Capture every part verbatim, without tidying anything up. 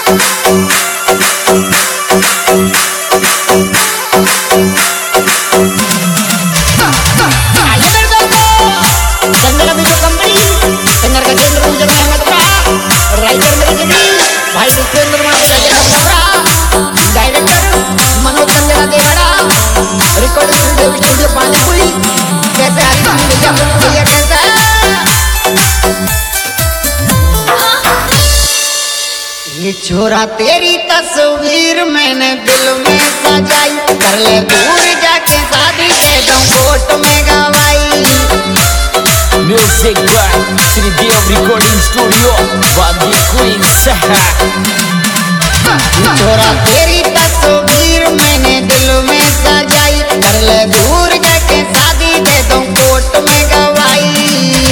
ये छोरा तेरी तस्वीर मैंने दिल में सजाई, कर ले दूर जाके शादी के दम कोट में गवाई। Music by Shridev recording studio वादी क्वीन सहा। छोरा तेरी तस्वीर मैंने दिल में सजाई, कर ले दूर जाके शादी के दम कोट में गवाई।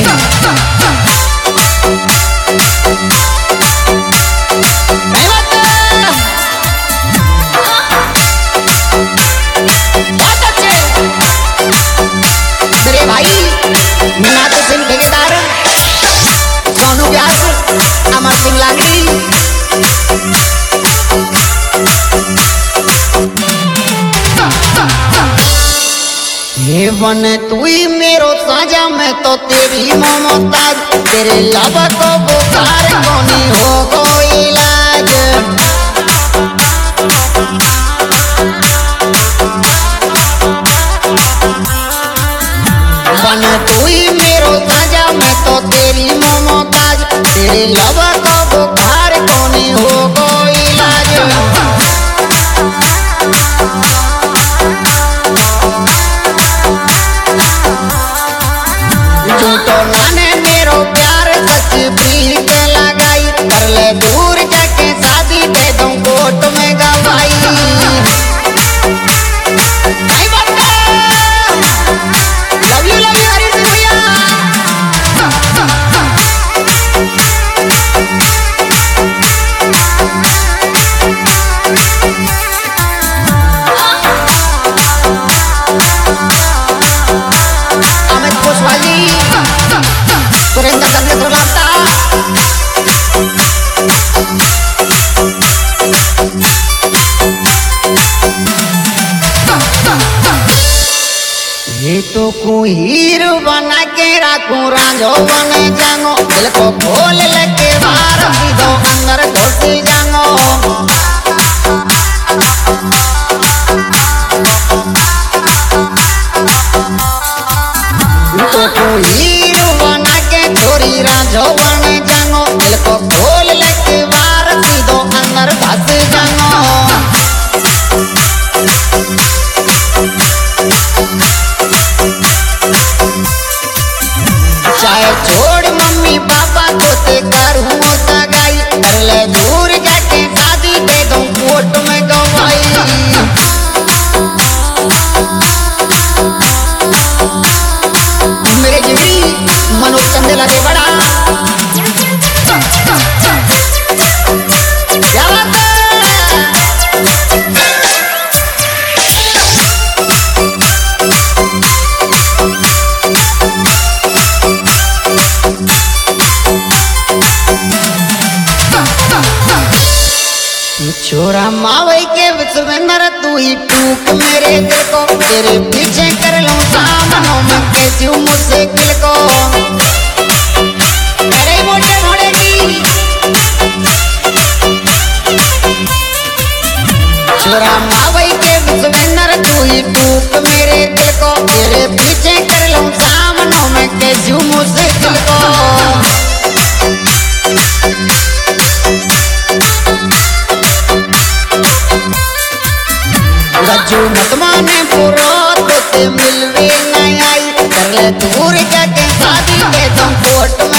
मीनात सिंह ठेकेदार, सोनू व्यास, अमर सिंह लांगड़ी। ये बन तू ही मेरो साजा, मैं तो तेरी मोहताज, तेरे लब को बुखार कोनी हो को इलाज। बन तू ही मेरो साजा, मैं तो तेरी मोहताज, तेरे लब को बुखार कोनी हो को इलाज। झूठो नाने मेरो प्यार सच प्रीत लगाई, कर ले दूर जाके शादी दे दूं कोर्ट में गवाई। ये तो कोई हीरो बना के राखूं, रांझो बने जांगो, दिल को खोल लेके बाहर सीधो अंदर घुस जांगो। तो कोई हीरो बना के छोरी रांझो बने जांगो, दिल को खोल लेके बाहर सीधो अंदर घुस जांगो। चाहे छोड़ मम्मी पापा को ते करूँ सगाई, कर ले दूर जाके शादी दे दूं कोर्ट में गवाई। मेरे जीवी मनोज चंदेला के बड़ा छोरा मावई के विश्वेंद्र, तू ही टूक मेरे दिल को, तेरे पीछे कर लूं सामनों में कैसी मुश्किल को। अरे मोटे मोड़े की छोरा मावई के विश्वेंद्र, तू ही टूक मेरे दिल को, तेरे पीछे कर लूं सामनों में कैसी मुश्किल को। गज्जू मत माने पुरो तो ते मिलवे नहीं आई, कर ले दूर जाके शादी दे दूं कोर्ट में